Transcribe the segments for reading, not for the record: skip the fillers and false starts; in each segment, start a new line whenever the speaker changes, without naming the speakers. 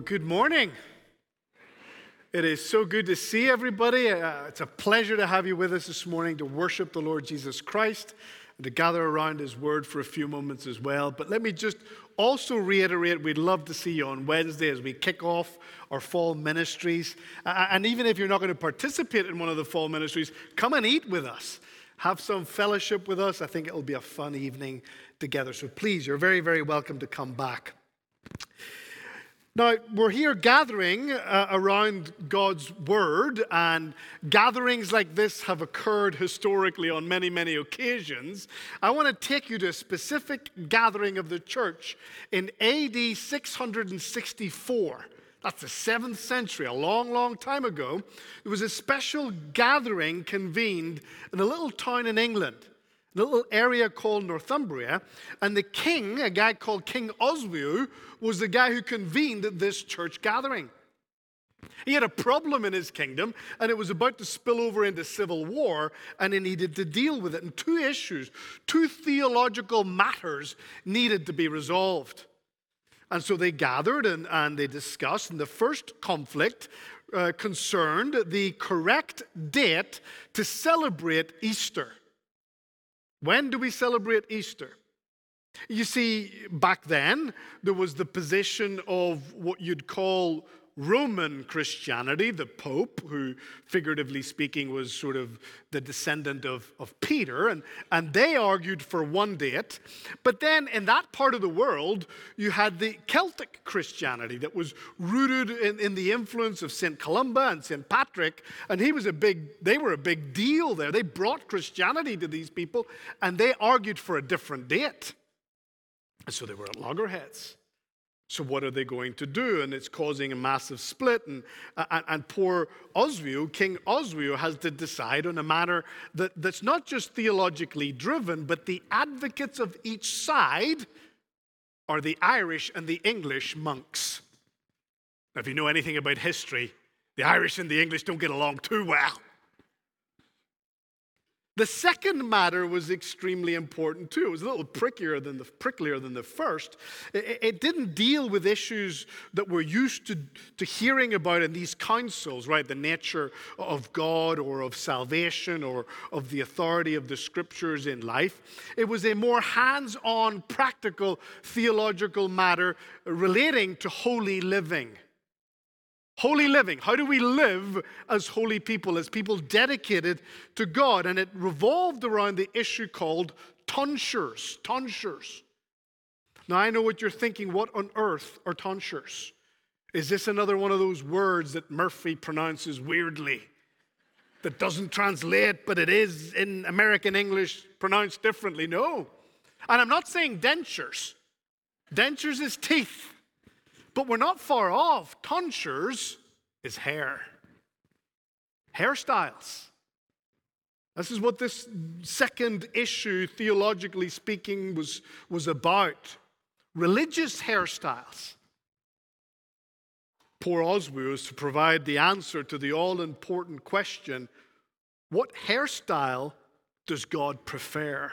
Well, good morning. It is so good to see everybody. It's a pleasure to have you with us this morning to worship the Lord Jesus Christ and to gather around His Word for a few moments as well. But let me just also reiterate, we'd love to see you on Wednesday as we kick off our fall ministries. And even if you're not going to participate in one of the fall ministries, come and eat with us. Have some fellowship with us. I think it'll be a fun evening together. So please, you're very, very welcome to come back. Now, we're here gathering around God's Word, and gatherings like this have occurred historically on many, many occasions. I want to take you to a specific gathering of the church in AD 664. That's the 7th century, a long, long time ago. There was a special gathering convened in a little town in England, a little area called Northumbria, and the king, a guy called King Oswiu, was the guy who convened this church gathering. He had a problem in his kingdom, and it was about to spill over into civil war, and he needed to deal with it. And two issues, two theological matters needed to be resolved. And so they gathered and they discussed, and the first conflict concerned the correct date to celebrate Easter. When do we celebrate Easter? You see, back then, there was the position of what you'd call Roman Christianity, the Pope, who, figuratively speaking, was sort of the descendant of Peter, and they argued for one date. But then, in that part of the world, you had the Celtic Christianity that was rooted in the influence of St. Columba and St. Patrick, and they were a big deal there. They brought Christianity to these people, and they argued for a different date. And so they were at loggerheads. So what are they going to do? And it's causing a massive split. And poor Oswiu, King Oswiu, has to decide on a matter that's not just theologically driven, but the advocates of each side are the Irish and the English monks. Now, if you know anything about history, the Irish and the English don't get along too well. The second matter was extremely important too. It was a little pricklier than the first. It didn't deal with issues that we're used to hearing about in these councils, right? The nature of God or of salvation or of the authority of the scriptures in life. It was a more hands-on, practical, theological matter relating to holy living. Holy living. How do we live as holy people, as people dedicated to God? And it revolved around the issue called tonsures. Tonsures. Now, I know what you're thinking. What on earth are tonsures? Is this another one of those words that Murphy pronounces weirdly? That doesn't translate, but it is in American English pronounced differently? No. And I'm not saying dentures. Dentures is teeth. But we're not far off. Tonsures is hair. Hairstyles. This is what this second issue, theologically speaking, was about. Religious hairstyles. Poor Oswiu is to provide the answer to the all-important question, what hairstyle does God prefer?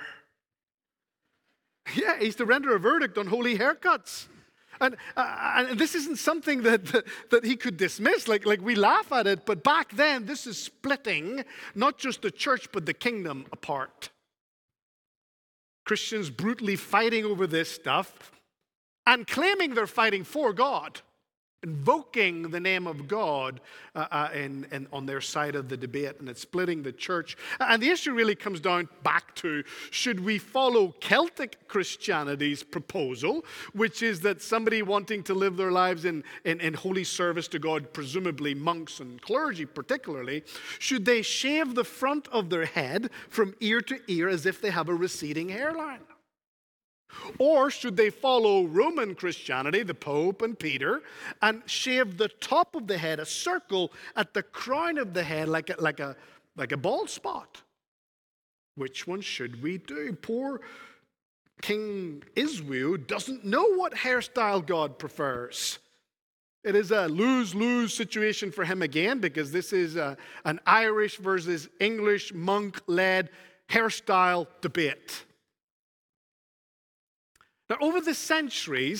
Yeah, he's to render a verdict on holy haircuts. And this isn't something that he could dismiss, like we laugh at it, but back then this is splitting not just the church but the kingdom apart. Christians brutally fighting over this stuff and claiming they're fighting for God, invoking the name of God on their side of the debate, and it's splitting the church. And the issue really comes down back to, should we follow Celtic Christianity's proposal, which is that somebody wanting to live their lives in holy service to God, presumably monks and clergy particularly, should they shave the front of their head from ear to ear as if they have a receding hairline? Or should they follow Roman Christianity, the Pope and Peter, and shave the top of the head, a circle at the crown of the head like a bald spot? Which one should we do? Poor King Oswiu doesn't know what hairstyle God prefers. It is a lose-lose situation for him again, because this is an Irish versus English monk-led hairstyle debate. Now, over the centuries,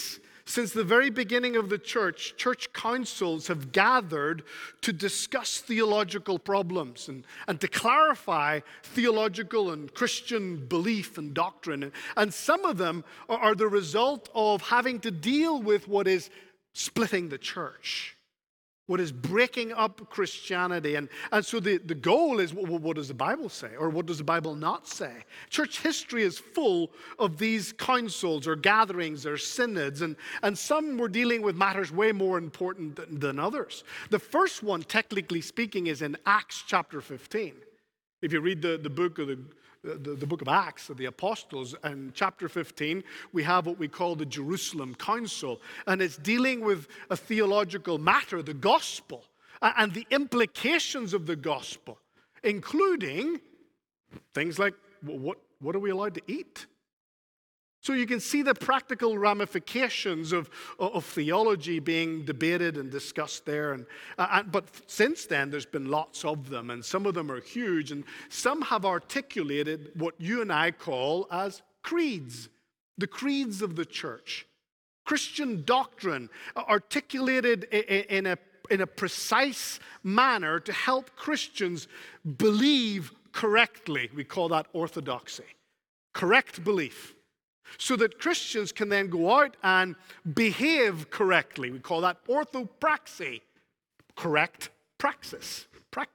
Since the very beginning of the church, church councils have gathered to discuss theological problems and to clarify theological and Christian belief and doctrine. And some of them are the result of having to deal with what is splitting the church, what is breaking up Christianity. And so the goal is, well, what does the Bible say? Or what does the Bible not say? Church history is full of these councils or gatherings or synods. And some were dealing with matters way more important than others. The first one, technically speaking, is in Acts chapter 15. If you read the book of Acts of the Apostles, and chapter 15, we have what we call the Jerusalem Council, and it's dealing with a theological matter, the gospel, and the implications of the gospel, including things like what are we allowed to eat? So you can see the practical ramifications of theology being debated and discussed there. But since then, there's been lots of them, and some of them are huge, and some have articulated what you and I call as creeds, the creeds of the church. Christian doctrine articulated in a precise manner to help Christians believe correctly. We call that orthodoxy, correct belief. So that Christians can then go out and behave correctly. We call that orthopraxy, correct practice.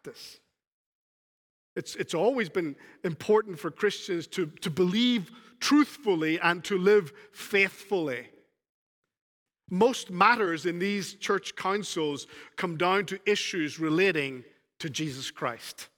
It's always been important for Christians to believe truthfully and to live faithfully. Most matters in these church councils come down to issues relating to Jesus Christ.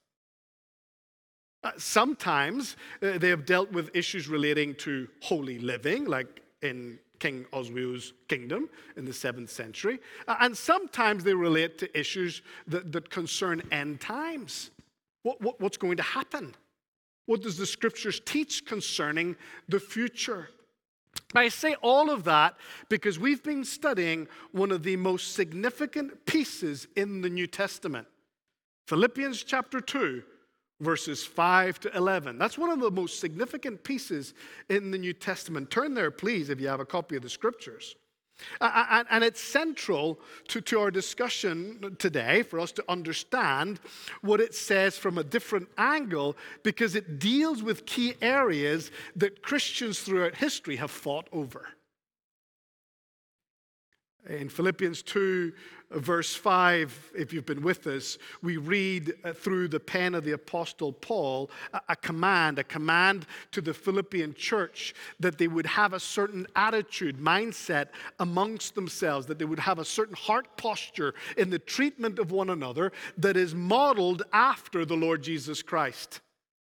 Sometimes they have dealt with issues relating to holy living, like in King Oswio's kingdom in the 7th century. And sometimes they relate to issues that concern end times. What's going to happen? What does the scriptures teach concerning the future? I say all of that because we've been studying one of the most significant pieces in the New Testament. Philippians chapter 2. Verses 5 to 11. That's one of the most significant pieces in the New Testament. Turn there, please, if you have a copy of the scriptures. And it's central to our discussion today for us to understand what it says from a different angle, because it deals with key areas that Christians throughout history have fought over. In Philippians 2, verse 5, if you've been with us, we read through the pen of the Apostle Paul a command to the Philippian church that they would have a certain attitude, mindset amongst themselves, that they would have a certain heart posture in the treatment of one another that is modeled after the Lord Jesus Christ.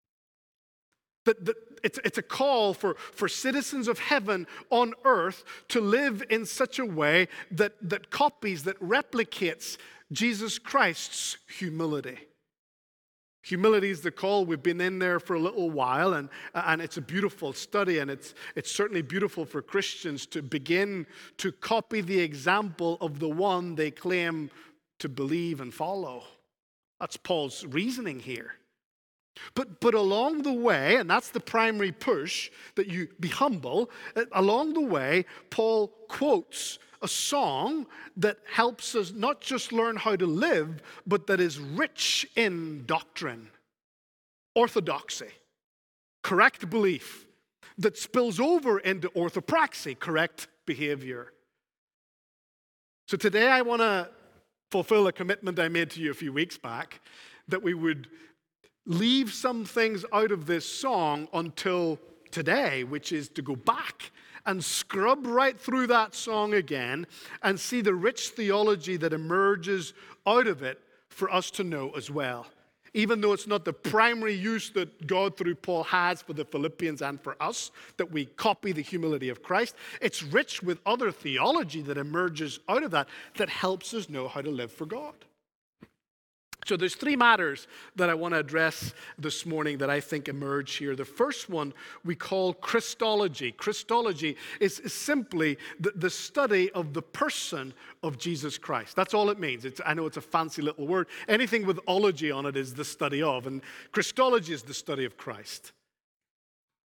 It's a call for citizens of heaven on earth to live in such a way that copies, that replicates Jesus Christ's humility. Humility is the call. We've been in there for a little while, and it's a beautiful study, and it's certainly beautiful for Christians to begin to copy the example of the one they claim to believe and follow. That's Paul's reasoning here. But along the way, and that's the primary push, that you be humble, along the way, Paul quotes a song that helps us not just learn how to live, but that is rich in doctrine, orthodoxy, correct belief, that spills over into orthopraxy, correct behavior. So today I want to fulfill a commitment I made to you a few weeks back, that we would leave some things out of this song until today, which is to go back and scrub right through that song again and see the rich theology that emerges out of it for us to know as well. Even though it's not the primary use that God through Paul has for the Philippians and for us, that we copy the humility of Christ, it's rich with other theology that emerges out of that helps us know how to live for God. So there's three matters that I want to address this morning that I think emerge here. The first one we call Christology. Christology is simply the study of the person of Jesus Christ. That's all it means. I know it's a fancy little word. Anything with ology on it is the study of, and Christology is the study of Christ.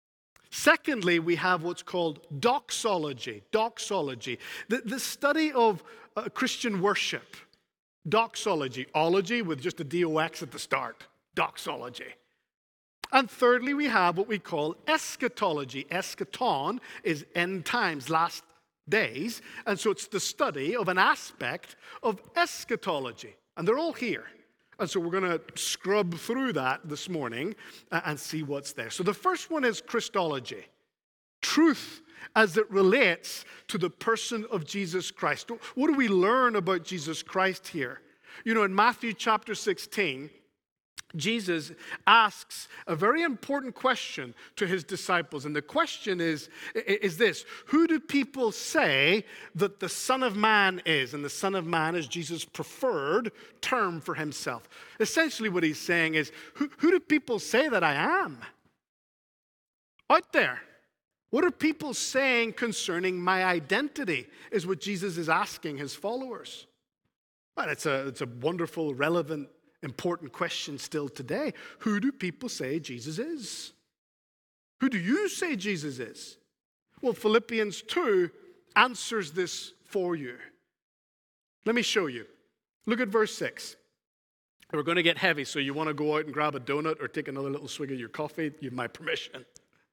Secondly, we have what's called doxology. Doxology, the study of Christian worship. Doxology, ology with just a D-O-X at the start. Doxology. And thirdly, we have what we call eschatology. Eschaton is end times, last days. And so it's the study of an aspect of eschatology. And they're all here. And so we're going to scrub through that this morning and see what's there. So the first one is Christology. Truth as it relates to the person of Jesus Christ. What do we learn about Jesus Christ here? You know, in Matthew chapter 16, Jesus asks a very important question to his disciples. And the question is this: who do people say that the Son of Man is? And the Son of Man is Jesus' preferred term for himself. Essentially what he's saying is, who do people say that I am? Out there. What are people saying concerning my identity is what Jesus is asking his followers. Well, it's a wonderful, relevant, important question still today. Who do people say Jesus is? Who do you say Jesus is? Well, Philippians 2 answers this for you. Let me show you. Look at verse 6. We're going to get heavy, so you want to go out and grab a donut or take another little swig of your coffee, you have my permission.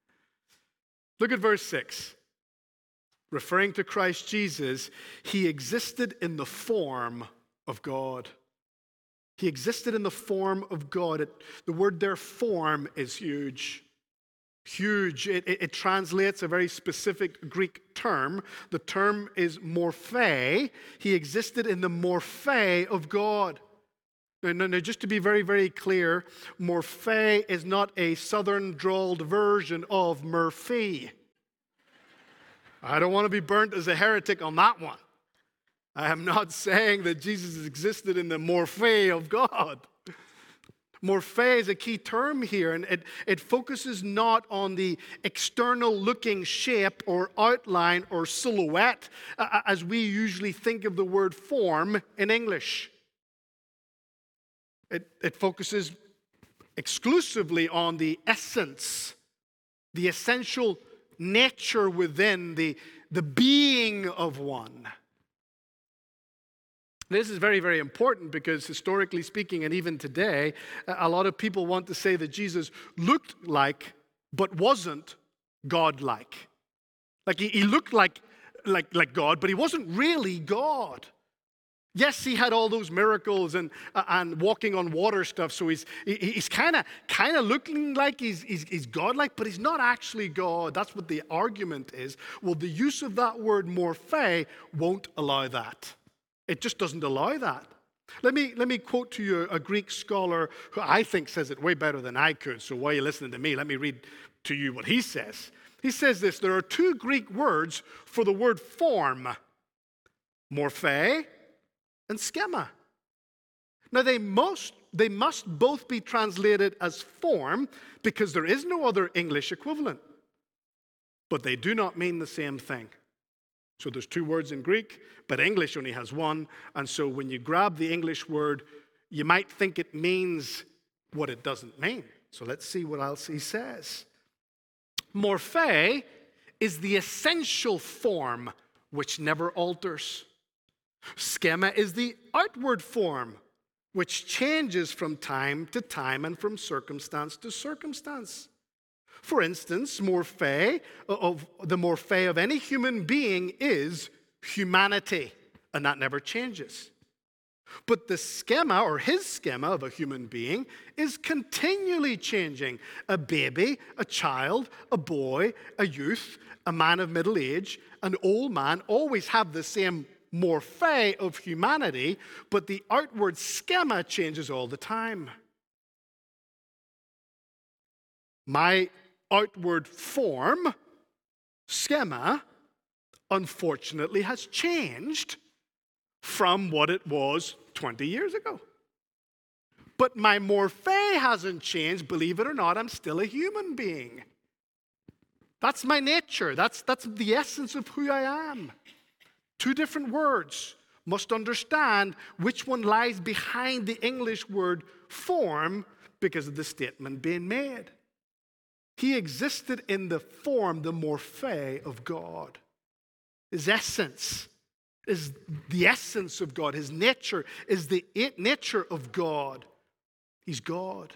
Look at verse 6. Referring to Christ Jesus, he existed in the form of God. He existed in the form of God. The word there, form, is huge. Huge. It translates a very specific Greek term. The term is morphe. He existed in the morphe of God. Now, just to be very, very clear, morphe is not a southern drawled version of Murphy. I don't want to be burnt as a heretic on that one. I am not saying that Jesus existed in the morphe of God. Morphe is a key term here, and it focuses not on the external looking shape or outline or silhouette as we usually think of the word form in English. It focuses exclusively on the essence, the essential nature within, the being of one. This is very, very important because historically speaking, and even today, a lot of people want to say that Jesus looked like, but wasn't God-like. Like he looked like God, but he wasn't really God. Yes, he had all those miracles and walking on water stuff, so he's kind of looking like he's God-like, but he's not actually God. That's what the argument is. Well, the use of that word morphe won't allow that. It just doesn't allow that. Let me quote to you a Greek scholar who I think says it way better than I could, so while you're listening to me, let me read to you what he says. He says this: there are two Greek words for the word form, morphe and schema. Now, they must both be translated as form because there is no other English equivalent. But they do not mean the same thing. So there's two words in Greek, but English only has one. And so when you grab the English word, you might think it means what it doesn't mean. So let's see what else he says. Morphe is the essential form which never alters. Schema is the outward form, which changes from time to time and from circumstance to circumstance. For instance, the morphe of any human being is humanity, and that never changes. But the schema, or his schema of a human being, is continually changing. A baby, a child, a boy, a youth, a man of middle age, an old man always have the same morphe of humanity, but the outward schema changes all the time. My outward form, schema, unfortunately has changed from what it was 20 years ago. But my morphe hasn't changed. Believe it or not, I'm still a human being. That's my nature. That's the essence of who I am. Two different words. Must understand which one lies behind the English word form because of the statement being made. He existed in the form, the morphe of God. His essence is the essence of God. His nature is the nature of God. He's God.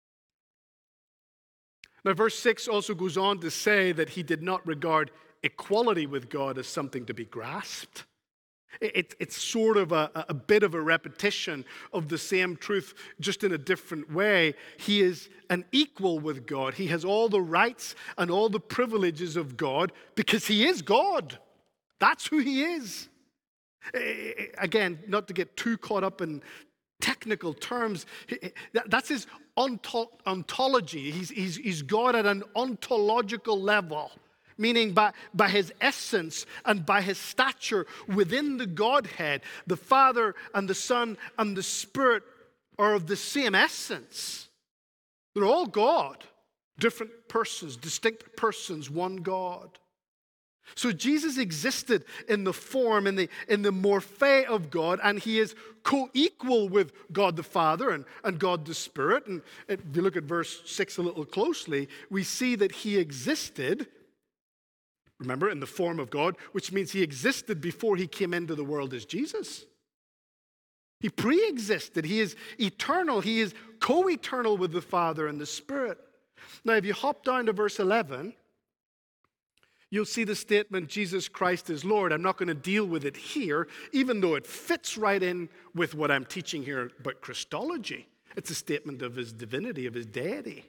Now, verse 6 also goes on to say that he did not regard equality with God as something to be grasped. It's sort of a bit of a repetition of the same truth, just in a different way. He is an equal with God. He has all the rights and all the privileges of God because he is God. That's who he is. Again, not to get too caught up in technical terms, that's his ontology. He's God at an ontological level, meaning by his essence and by his stature within the Godhead. The Father and the Son and the Spirit are of the same essence. They're all God, different persons, distinct persons, one God. So Jesus existed in the form, in the morphe of God, and he is co-equal with God the Father and God the Spirit. And if you look at verse 6 a little closely, we see that he existed, remember, in the form of God, which means he existed before he came into the world as Jesus. He pre-existed. He is eternal. He is co-eternal with the Father and the Spirit. Now, if you hop down to verse 11, you'll see the statement, Jesus Christ is Lord. I'm not going to deal with it here, even though it fits right in with what I'm teaching here about Christology. It's a statement of his divinity, of his deity.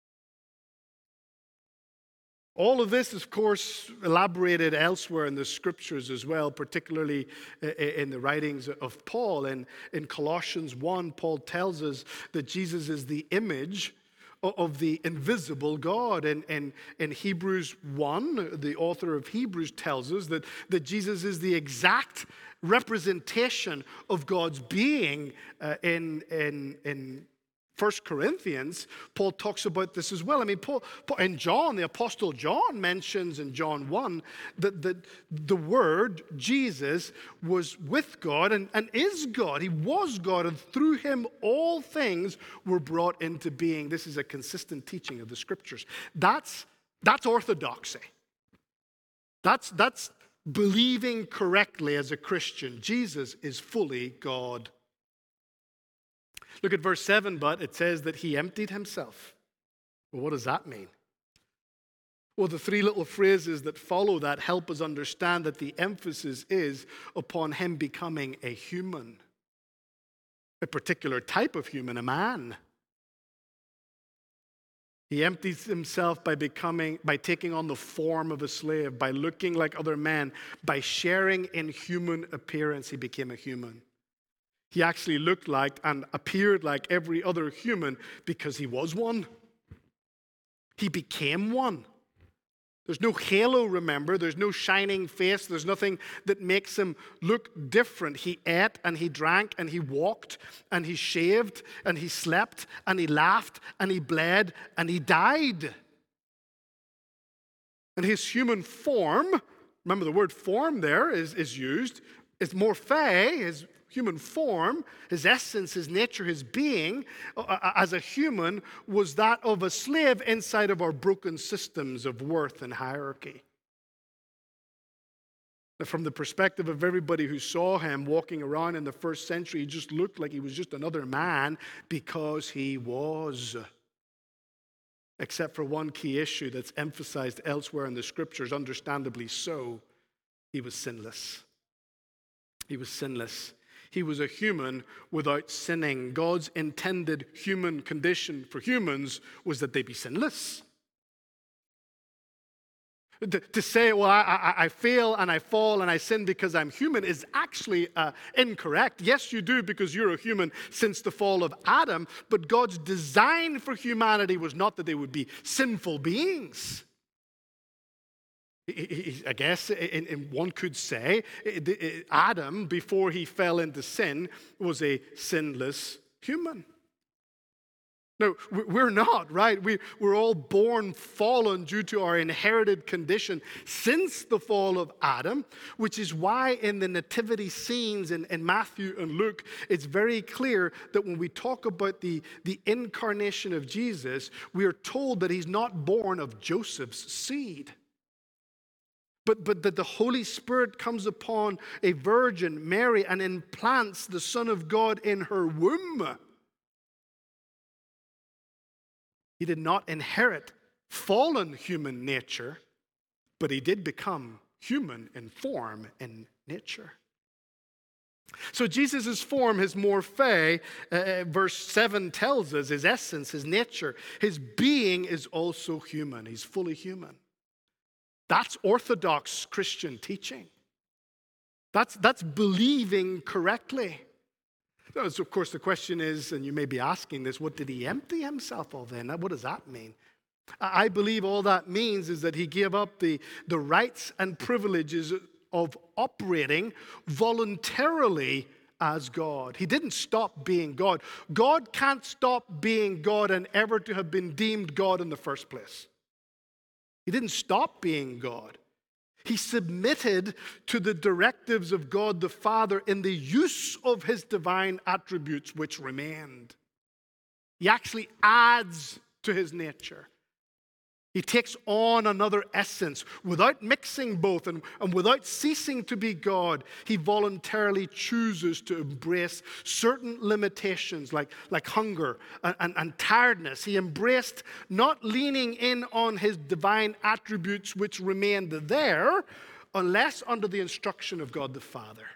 All of this, of course, elaborated elsewhere in the scriptures as well, particularly in the writings of Paul. And in Colossians 1, Paul tells us that Jesus is the image of the invisible God. And in Hebrews 1, the author of Hebrews tells us that Jesus is the exact representation of God's being. In 1 Corinthians, Paul talks about this as well. I mean, Paul and John, the Apostle John, mentions in John 1 that the Word, Jesus, was with God and is God. He was God, and through him all things were brought into being. This is a consistent teaching of the Scriptures. That's orthodoxy. That's believing correctly as a Christian. Jesus is fully God. Look at verse 7, but it says that he emptied himself. Well, what does that mean? Well, the three little phrases that follow that help us understand that the emphasis is upon him becoming a human, a particular type of human, a man. He empties himself by taking on the form of a slave, by looking like other men, by sharing in human appearance. He became a human. He actually looked like and appeared like every other human because he was one. He became one. There's no halo, remember. There's no shining face. There's nothing that makes him look different. He ate and he drank and he walked and he shaved and he slept and he laughed and he bled and he died. And his human form, remember the word form there is used, is morphe, his human form, his essence, his nature, his being as a human was that of a slave inside of our broken systems of worth and hierarchy. Now, from the perspective of everybody who saw him walking around in the first century, he just looked like he was just another man because he was. Except for one key issue that's emphasized elsewhere in the scriptures, understandably so, he was sinless. He was sinless. He was a human without sinning. God's intended human condition for humans was that they be sinless. To say, well, I fail and I fall and I sin because I'm human is actually incorrect. Yes, you do because you're a human since the fall of Adam, but God's design for humanity was not that they would be sinful beings. I guess one could say Adam, before he fell into sin, was a sinless human. No, we're not, right? We're all born fallen due to our inherited condition since the fall of Adam, which is why in the nativity scenes in Matthew and Luke, it's very clear that when we talk about the incarnation of Jesus, we are told that he's not born of Joseph's seed. But that the Holy Spirit comes upon a virgin, Mary, and implants the Son of God in her womb. He did not inherit fallen human nature, but he did become human in form and nature. So Jesus' form, his morphe, verse 7 tells us his essence, his nature, his being is also human. He's fully human. That's orthodox Christian teaching. That's believing correctly. So, of course, the question is, and you may be asking this, what did he empty himself of then? What does that mean? I believe all that means is that he gave up the rights and privileges of operating voluntarily as God. He didn't stop being God. God can't stop being God and ever to have been deemed God in the first place. He didn't stop being God. He submitted to the directives of God the Father in the use of his divine attributes which remained. He actually adds to his nature. He takes on another essence without mixing both and without ceasing to be God. He voluntarily chooses to embrace certain limitations like hunger and tiredness. He embraced not leaning in on his divine attributes which remained there unless under the instruction of God the Father.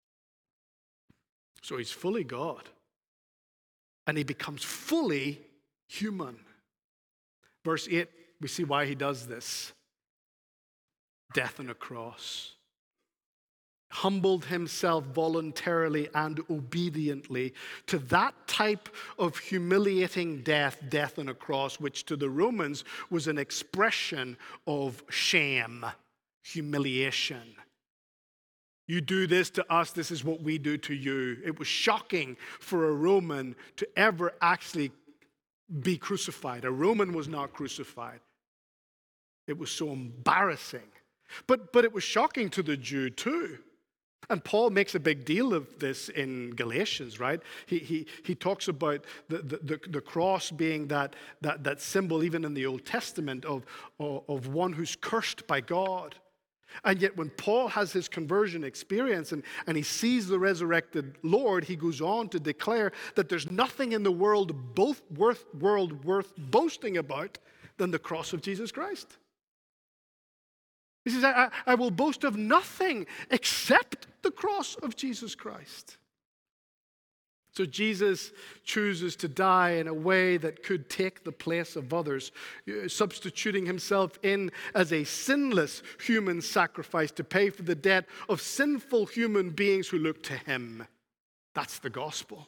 So he's fully God and he becomes fully human. Verse 8. We see why he does this. Death on a cross. Humbled himself voluntarily and obediently to that type of humiliating death on a cross, which to the Romans was an expression of shame, humiliation. You do this to us, this is what we do to you. It was shocking for a Roman to ever actually be crucified. A Roman was not crucified. It was so embarrassing. But it was shocking to the Jew too. And Paul makes a big deal of this in Galatians, right? He talks about the cross being that symbol, even in the Old Testament, of one who's cursed by God. And yet when Paul has his conversion experience and he sees the resurrected Lord, he goes on to declare that there's nothing in the world worth boasting about than the cross of Jesus Christ. He says, I will boast of nothing except the cross of Jesus Christ. So Jesus chooses to die in a way that could take the place of others, substituting himself in as a sinless human sacrifice to pay for the debt of sinful human beings who look to him. That's the gospel.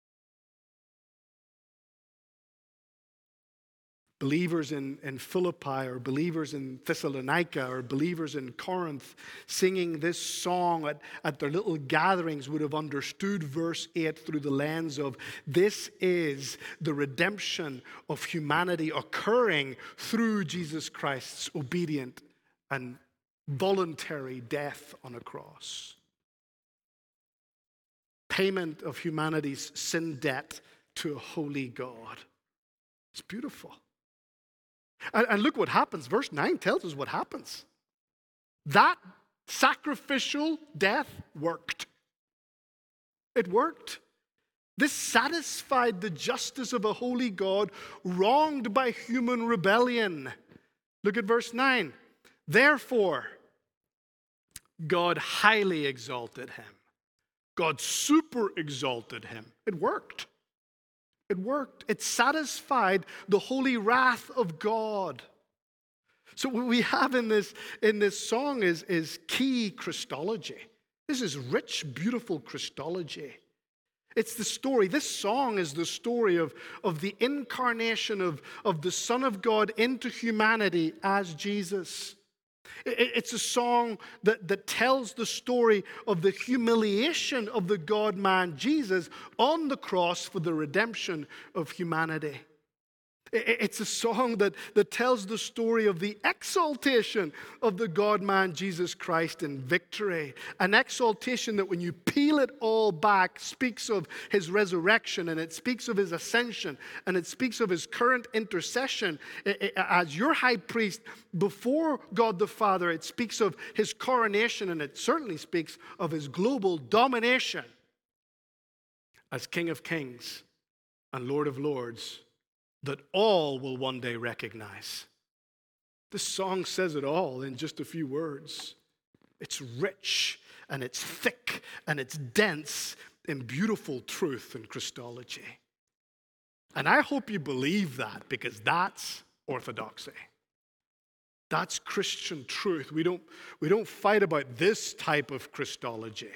Believers in Philippi or believers in Thessalonica or believers in Corinth singing this song at their little gatherings would have understood verse 8 through the lens of this is the redemption of humanity occurring through Jesus Christ's obedient and voluntary death on a cross. Payment of humanity's sin debt to a holy God. It's beautiful. And look what happens. Verse 9 tells us what happens. That sacrificial death worked. It worked. This satisfied the justice of a holy God wronged by human rebellion. Look at verse 9. Therefore, God highly exalted him. God super exalted him. It worked. It worked. It satisfied the holy wrath of God. So what we have in this song is key Christology. This is rich, beautiful Christology. It's the story. This song is the story of the incarnation of the Son of God into humanity as Jesus. It's a song that tells the story of the humiliation of the God-man Jesus on the cross for the redemption of humanity. It's a song that tells the story of the exaltation of the God-man Jesus Christ in victory. An exaltation that when you peel it all back speaks of his resurrection, and it speaks of his ascension, and it speaks of his current intercession as your high priest before God the Father. It speaks of his coronation, and it certainly speaks of his global domination as King of Kings and Lord of Lords, that all will one day recognize. This song says it all in just a few words. It's rich, and it's thick, and it's dense in beautiful truth and Christology. And I hope you believe that, because that's orthodoxy. That's Christian truth. We don't fight about this type of Christology.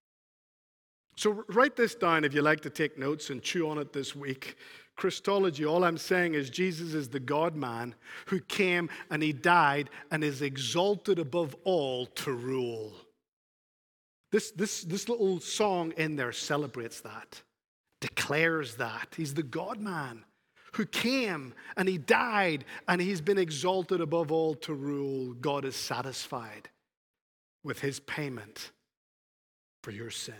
So write this down if you like to take notes and chew on it this week. Christology, all I'm saying is Jesus is the God-man who came and he died and is exalted above all to rule. This little song in there celebrates that, declares that. He's the God-man who came and he died and he's been exalted above all to rule. God is satisfied with his payment for your sin.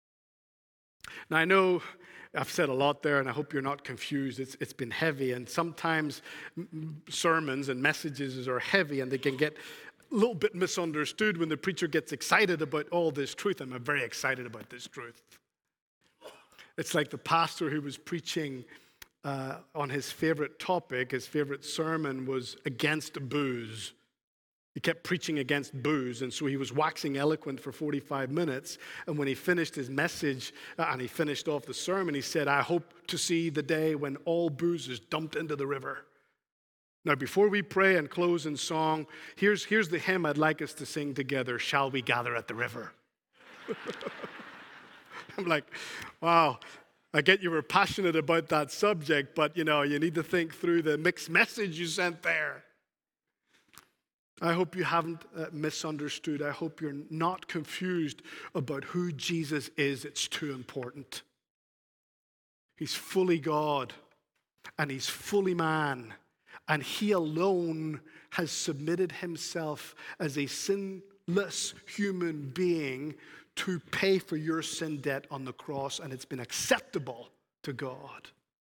Now, I know I've said a lot there, and I hope you're not confused. It's been heavy, and sometimes sermons and messages are heavy, and they can get a little bit misunderstood when the preacher gets excited about all this truth. I'm very excited about this truth. It's like the pastor who was preaching on his favorite topic. His favorite sermon was against booze. He kept preaching against booze, and so he was waxing eloquent for 45 minutes. And when he finished his message and he finished off the sermon, he said, I hope to see the day when all booze is dumped into the river. Now, before we pray and close in song, here's the hymn I'd like us to sing together, Shall We Gather at the River? I'm like, wow, I get you were passionate about that subject, but you need to think through the mixed message you sent there. I hope you haven't misunderstood. I hope you're not confused about who Jesus is. It's too important. He's fully God, and he's fully man, and he alone has submitted himself as a sinless human being to pay for your sin debt on the cross, and it's been acceptable to God.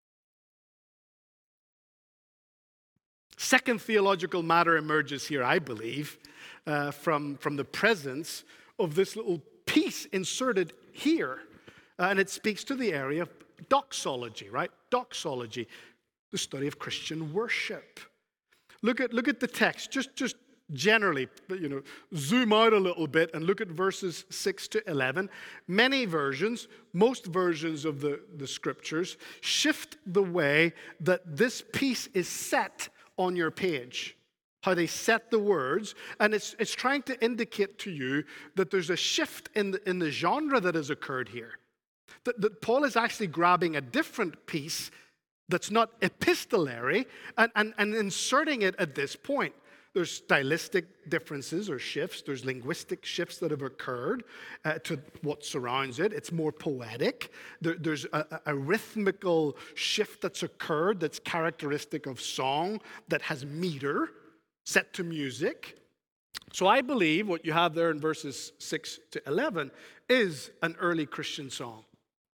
Second theological matter emerges here, I believe, from the presence of this little piece inserted here. And it speaks to the area of doxology, right? Doxology, the study of Christian worship. Look at the text, just generally, zoom out a little bit and look at verses 6 to 11. Many versions, most versions of the scriptures, shift the way that this piece is set on your page, how they set the words, and it's trying to indicate to you that there's a shift in the genre that has occurred here. That Paul is actually grabbing a different piece that's not epistolary and inserting it at this point. There's stylistic differences or shifts. There's linguistic shifts that have occurred to what surrounds it. It's more poetic. There's a rhythmical shift that's occurred that's characteristic of song that has meter set to music. So I believe what you have there in verses 6 to 11 is an early Christian song.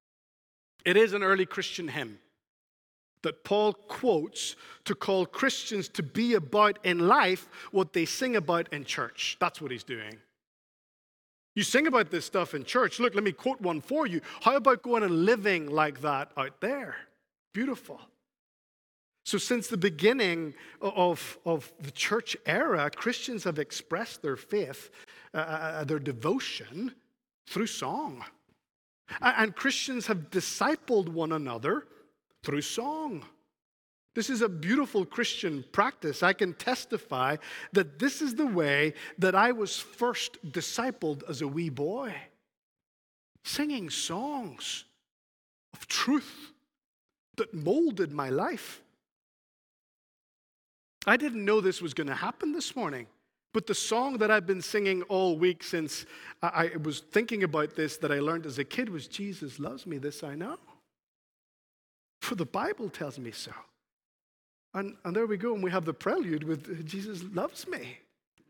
It is an early Christian hymn that Paul quotes to call Christians to be about in life what they sing about in church. That's what he's doing. You sing about this stuff in church. Look, let me quote one for you. How about going and living like that out there? Beautiful. So since the beginning of the church era, Christians have expressed their faith, their devotion through song. And Christians have discipled one another through song. This is a beautiful Christian practice. I can testify that this is the way that I was first discipled as a wee boy. Singing songs of truth that molded my life. I didn't know this was going to happen this morning, but the song that I've been singing all week since I was thinking about this that I learned as a kid was Jesus loves me, this I know. For the Bible tells me so. And there we go, and we have the prelude with Jesus loves me.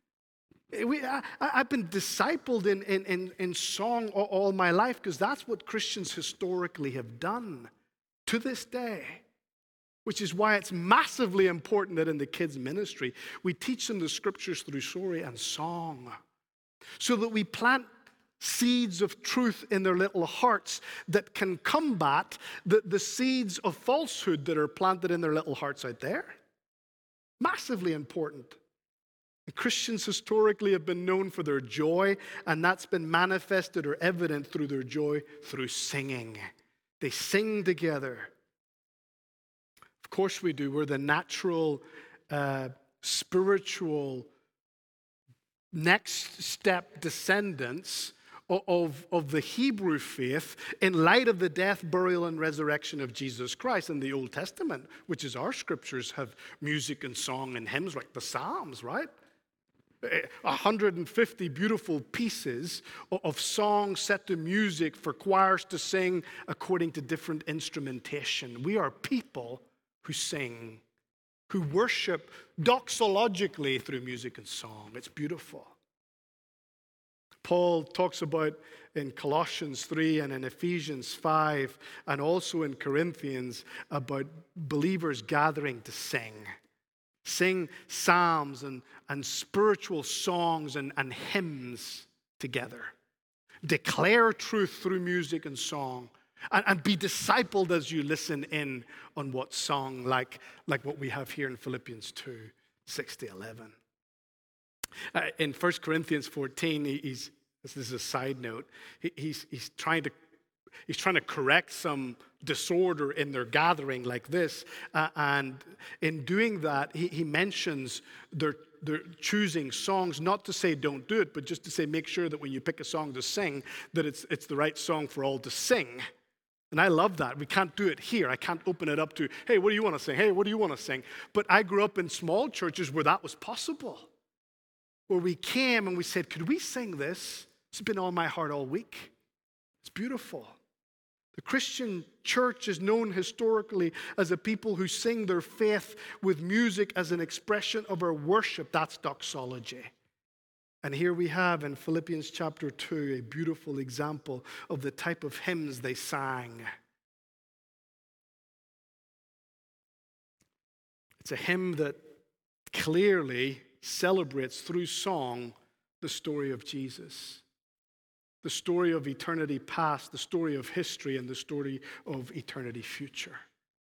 I've been discipled in song all my life because that's what Christians historically have done to this day, which is why it's massively important that in the kids' ministry we teach them the scriptures through story and song so that we plant seeds of truth in their little hearts that can combat the seeds of falsehood that are planted in their little hearts out there. Massively important. And Christians historically have been known for their joy, and that's been manifested or evident through their joy through singing. They sing together. Of course we do. We're the natural, spiritual, next step descendants of the Hebrew faith in light of the death, burial, and resurrection of Jesus Christ. In the Old Testament, which is our scriptures, have music and song and hymns like the Psalms, right? 150 beautiful pieces of songs set to music for choirs to sing according to different instrumentation. We are people who sing, who worship doxologically through music and song. It's beautiful. Paul talks about in Colossians 3 and in Ephesians 5 and also in Corinthians about believers gathering to sing. Sing psalms and spiritual songs and hymns together. Declare truth through music and song. And be discipled as you listen in on what song, like what we have here in Philippians 2, 6-11. In 1 Corinthians 14, this is a side note, he's trying to correct some disorder in their gathering like this. And in doing that, he mentions they're choosing songs, not to say don't do it, but just to say make sure that when you pick a song to sing, that it's the right song for all to sing. And I love that. We can't do it here. I can't open it up to, hey, what do you want to sing? Hey, what do you want to sing? But I grew up in small churches where that was possible, where we came and we said, could we sing this? It's been on my heart all week. It's beautiful. The Christian church is known historically as a people who sing their faith with music as an expression of our worship. That's doxology. And here we have in Philippians chapter 2 a beautiful example of the type of hymns they sang. It's a hymn that clearly celebrates through song the story of Jesus, the story of eternity past, the story of history, and the story of eternity future.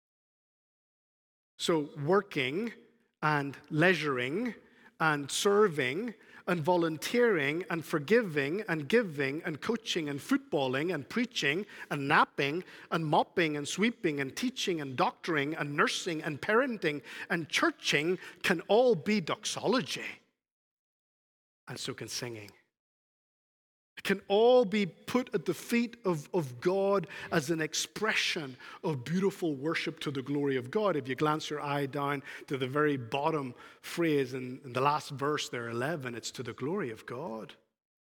So working and leisuring and serving and volunteering and forgiving and giving and coaching and footballing and preaching and napping and mopping and sweeping and teaching and doctoring and nursing and parenting and churching can all be doxology. And so can singing. It can all be put at the feet of God as an expression of beautiful worship to the glory of God. If you glance your eye down to the very bottom phrase in the last verse there, 11, it's to the glory of God.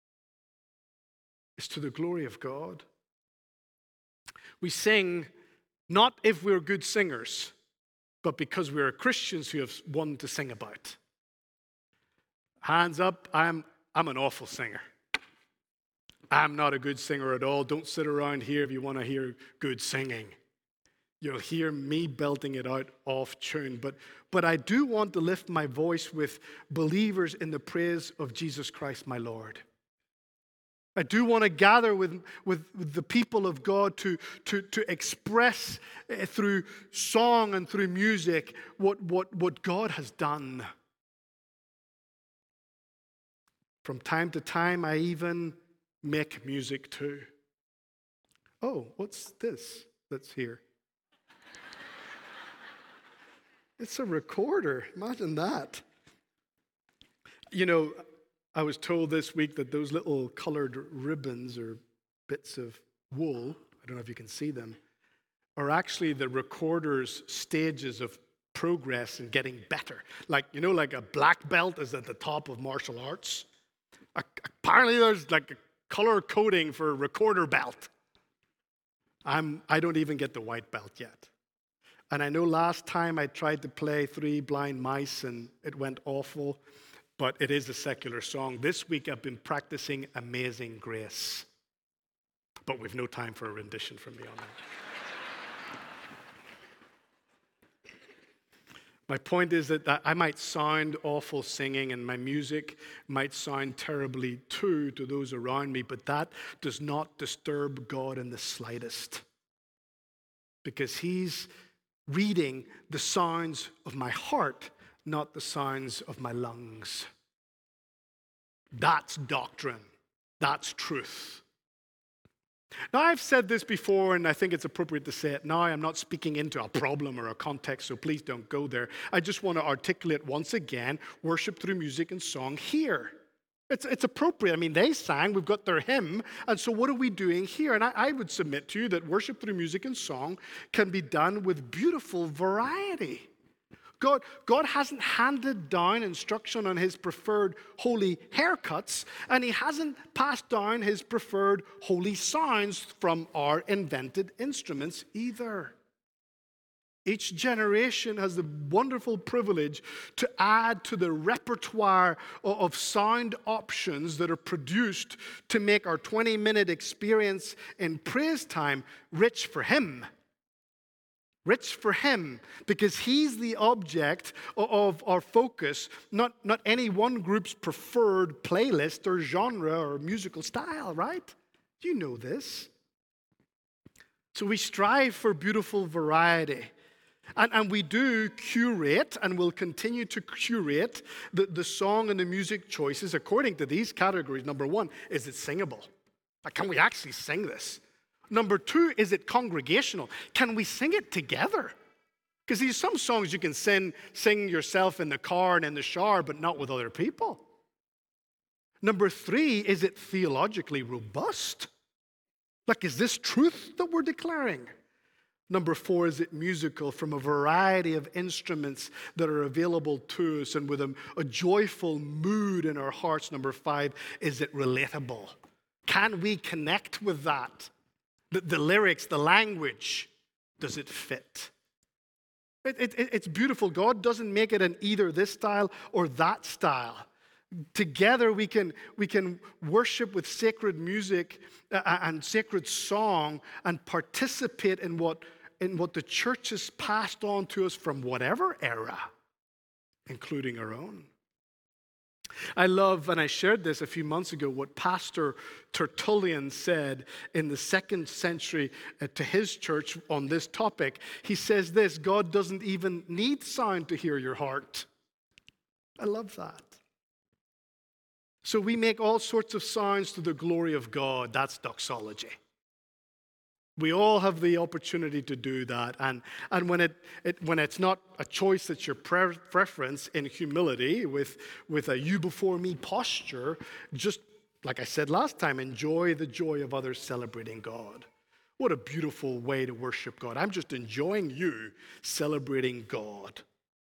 It's to the glory of God. We sing not if we're good singers, but because we're Christians who have one to sing about. Hands up, I'm an awful singer. I'm not a good singer at all. Don't sit around here if you want to hear good singing. You'll hear me belting it out off tune. But I do want to lift my voice with believers in the praise of Jesus Christ, my Lord. I do want to gather with the people of God to express through song and through music what God has done. From time to time, I even make music too. Oh, what's this that's here? It's a recorder. Imagine that. You know, I was told this week that those little colored ribbons or bits of wool, I don't know if you can see them, are actually the recorder's stages of progress and getting better. Like, you know, like a black belt is at the top of martial arts. Apparently there's like a color coding for recorder belt. I don't even get the white belt yet. And I know last time I tried to play Three Blind Mice and it went awful, but it is a secular song. This week I've been practicing Amazing Grace. But we've no time for a rendition from me on that. My point is that I might sound awful singing and my music might sound terribly too to those around me, but that does not disturb God in the slightest. Because He's reading the sounds of my heart, not the sounds of my lungs. That's doctrine. That's truth. Now, I've said this before, and I think it's appropriate to say it now. I'm not speaking into a problem or a context, so please don't go there. I just want to articulate once again worship through music and song here. It's appropriate. I mean, they sang, we've got their hymn, and so what are we doing here? And I would submit to you that worship through music and song can be done with beautiful variety. God hasn't handed down instruction on His preferred holy haircuts, and He hasn't passed down His preferred holy sounds from our invented instruments either. Each generation has the wonderful privilege to add to the repertoire of sound options that are produced to make our 20-minute experience in praise time rich for Him. Rich for Him, because He's the object of our focus, not any one group's preferred playlist or genre or musical style, right? You know this. So we strive for beautiful variety. And we do curate and will continue to curate the song and the music choices according to these categories. Number one, is it singable? Like, can we actually sing this? Number two, is it congregational? Can we sing it together? Because there's some songs you can sing yourself in the car and in the shower, but not with other people. Number three, is it theologically robust? Like, is this truth that we're declaring? Number four, is it musical from a variety of instruments that are available to us and with a joyful mood in our hearts? Number five, is it relatable? Can we connect with that? The lyrics, the language, does it fit? It's beautiful. God doesn't make it an either this style or that style. Together we can worship with sacred music and sacred song and participate in what the church has passed on to us from whatever era, including our own. I love, and I shared this a few months ago, what Pastor Tertullian said in the 2nd century to his church on this topic. He says this: God doesn't even need sound to hear your heart. I love that. So we make all sorts of sounds to the glory of God. That's doxology. We all have the opportunity to do that. And when it's not a choice that's your preference, in humility, with a you before me posture, just like I said last time, enjoy the joy of others celebrating God. What a beautiful way to worship God. I'm just enjoying you celebrating God.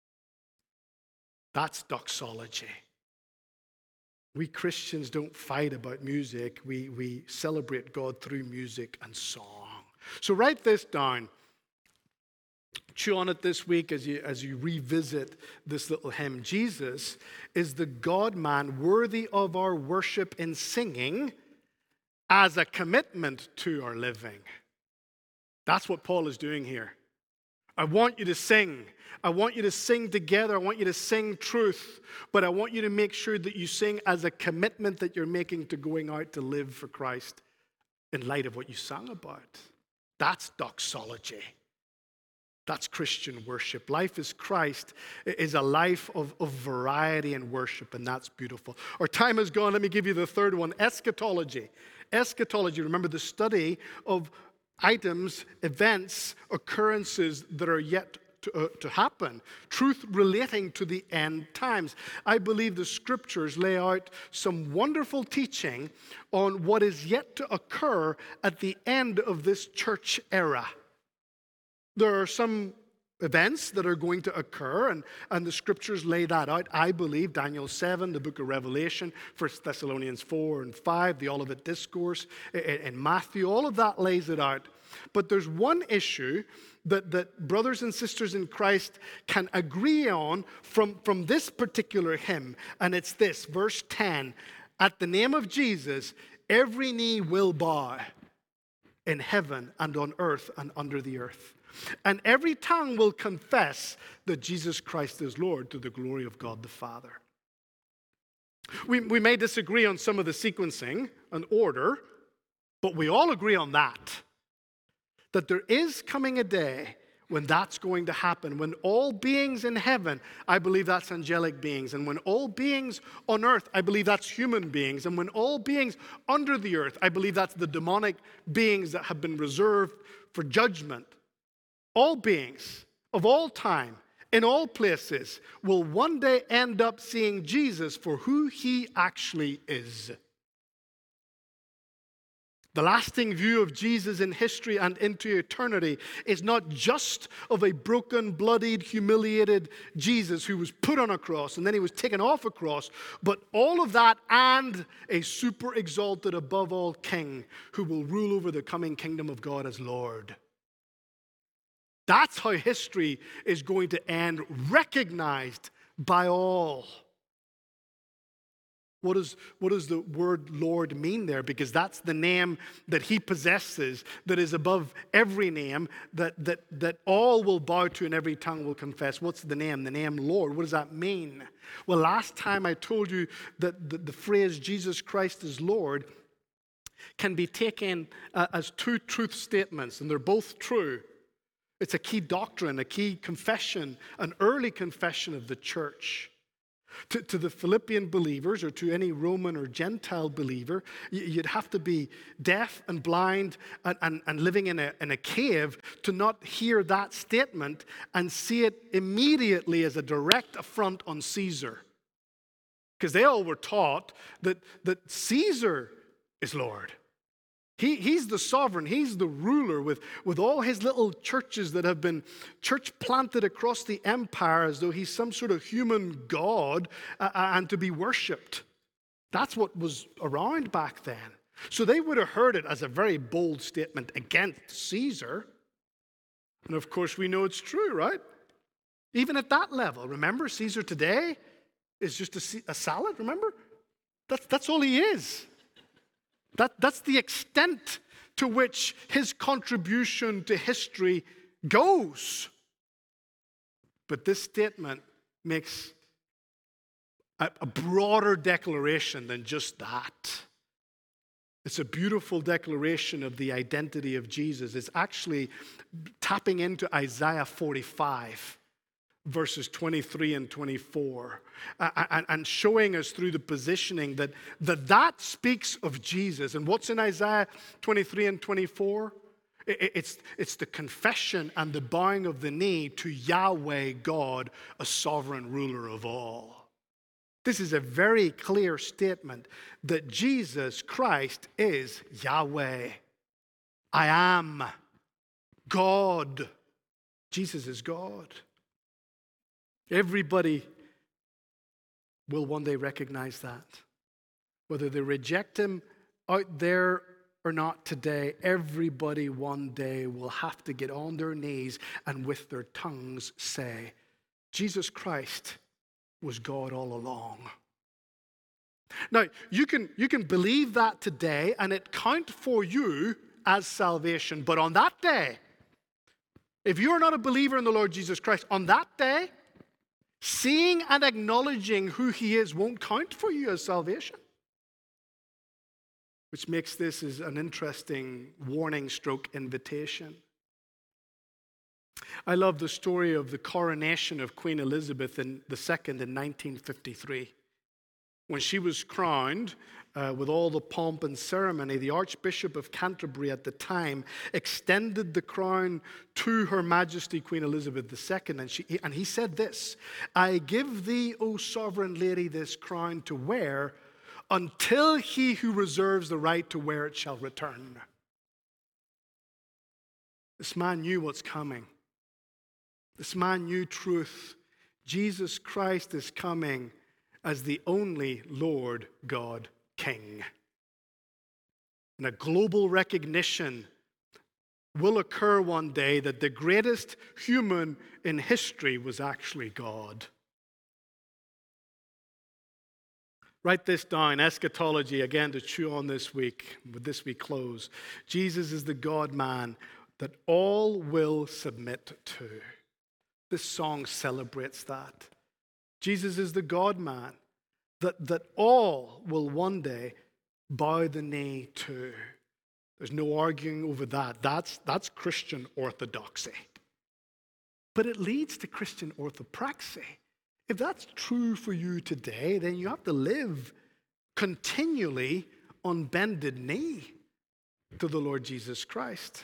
That's doxology. We Christians don't fight about music. We celebrate God through music and song. So write this down. Chew on it this week as you revisit this little hymn. Jesus is the God-man worthy of our worship in singing as a commitment to our living. That's what Paul is doing here. I want you to sing. I want you to sing together. I want you to sing truth. But I want you to make sure that you sing as a commitment that you're making to going out to live for Christ in light of what you sang about. That's doxology. That's Christian worship. Life is Christ is a life of variety and worship, and that's beautiful. Our time is gone. Let me give you the third one, eschatology. Eschatology, remember, the study of items, events, occurrences that are yet to happen. Truth relating to the end times. I believe the scriptures lay out some wonderful teaching on what is yet to occur at the end of this church era. There are some events that are going to occur, and the scriptures lay that out. I believe Daniel 7, the book of Revelation, 1 Thessalonians 4 and 5, the Olivet Discourse, and Matthew, all of that lays it out. But there's one issue that brothers and sisters in Christ can agree on from this particular hymn. And it's this, verse 10. At the name of Jesus, every knee will bow in heaven and on earth and under the earth. And every tongue will confess that Jesus Christ is Lord, to the glory of God the Father. We may disagree on some of the sequencing and order, but we all agree on that there is coming a day when that's going to happen, when all beings in heaven, I believe that's angelic beings, and when all beings on earth, I believe that's human beings, and when all beings under the earth, I believe that's the demonic beings that have been reserved for judgment. All beings of all time, in all places, will one day end up seeing Jesus for who he actually is. The lasting view of Jesus in history and into eternity is not just of a broken, bloodied, humiliated Jesus who was put on a cross and then he was taken off a cross, but all of that and a super exalted, above all King who will rule over the coming kingdom of God as Lord. That's how history is going to end, recognized by all. What does the word Lord mean there? Because that's the name that he possesses, that is above every name, that all will bow to and every tongue will confess. What's the name? The name Lord. What does that mean? Well, last time I told you that the phrase Jesus Christ is Lord can be taken as two truth statements, and they're both true. It's a key doctrine, a key confession, an early confession of the church. To the Philippian believers, or to any Roman or Gentile believer, you'd have to be deaf and blind and living in a cave to not hear that statement and see it immediately as a direct affront on Caesar. Because they all were taught that Caesar is Lord. He's the sovereign. He's the ruler with all his little churches that have been church planted across the empire as though he's some sort of human god and to be worshipped. That's what was around back then. So they would have heard it as a very bold statement against Caesar. And of course we know it's true, right? Even at that level. Remember, Caesar today is just a salad, remember? That's all he is. That's the extent to which his contribution to history goes. But this statement makes a broader declaration than just that. It's a beautiful declaration of the identity of Jesus. It's actually tapping into Isaiah 45. Verses 23 and 24, and showing us through the positioning that speaks of Jesus. And what's in Isaiah 23 and 24? It's the confession and the bowing of the knee to Yahweh God, a sovereign ruler of all. This is a very clear statement that Jesus Christ is Yahweh. I am God. Jesus is God. Everybody will one day recognize that. Whether they reject him out there or not today, everybody one day will have to get on their knees and with their tongues say, Jesus Christ was God all along. Now, you can believe that today and it count for you as salvation, but on that day, if you are not a believer in the Lord Jesus Christ, on that day, seeing and acknowledging who he is won't count for you as salvation. Which makes this as an interesting warning stroke invitation. I love the story of the coronation of Queen Elizabeth II in 1953. When she was crowned, with all the pomp and ceremony, the Archbishop of Canterbury at the time extended the crown to Her Majesty Queen Elizabeth II, and he said this, I give thee, O sovereign lady, this crown to wear until he who reserves the right to wear it shall return. This man knew what's coming. This man knew truth. Jesus Christ is coming as the only Lord God King. And a global recognition will occur one day that the greatest human in history was actually God. Write this down, eschatology, again to chew on this week. With this we close. Jesus is the God-man that all will submit to. This song celebrates that. Jesus is the God-man that all will one day bow the knee to. There's no arguing over that. That's Christian orthodoxy. But it leads to Christian orthopraxy. If that's true for you today, then you have to live continually on bended knee to the Lord Jesus Christ.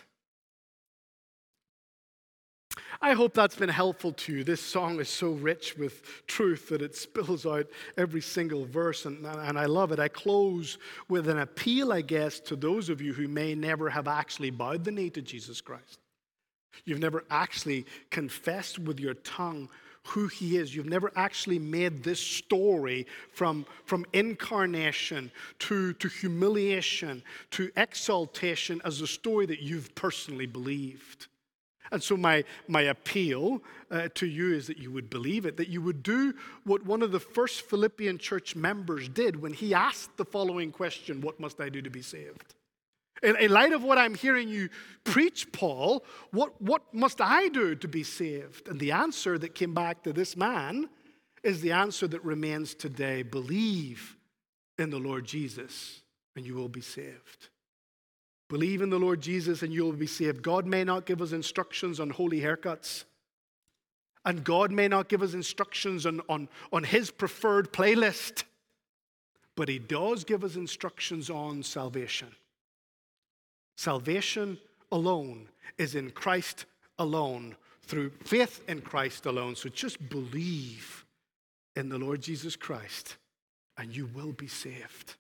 I hope that's been helpful to you. This song is so rich with truth that it spills out every single verse, and I love it. I close with an appeal, I guess, to those of you who may never have actually bowed the knee to Jesus Christ. You've never actually confessed with your tongue who he is. You've never actually made this story from incarnation to humiliation to exaltation as a story that you've personally believed. And so my appeal to you is that you would believe it, that you would do what one of the first Philippian church members did when he asked the following question, what must I do to be saved? In light of what I'm hearing you preach, Paul, what must I do to be saved? And the answer that came back to this man is the answer that remains today. Believe in the Lord Jesus and you will be saved. Believe in the Lord Jesus and you will be saved. God may not give us instructions on holy haircuts. And God may not give us instructions on his preferred playlist. But he does give us instructions on salvation. Salvation alone is in Christ alone, through faith in Christ alone. So just believe in the Lord Jesus Christ and you will be saved.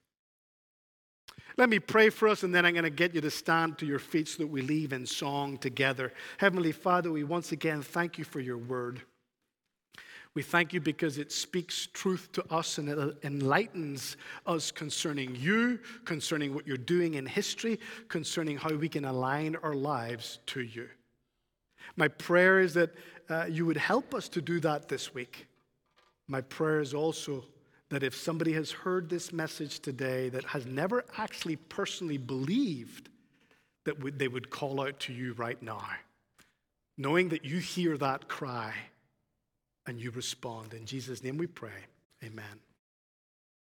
Let me pray for us, and then I'm going to get you to stand to your feet so that we leave in song together. Heavenly Father, we once again thank you for your word. We thank you because it speaks truth to us and it enlightens us concerning you, concerning what you're doing in history, concerning how we can align our lives to you. My prayer is that you would help us to do that this week. My prayer is also that if somebody has heard this message today that has never actually personally believed, that they would call out to you right now, knowing that you hear that cry and you respond. In Jesus' name we pray. Amen.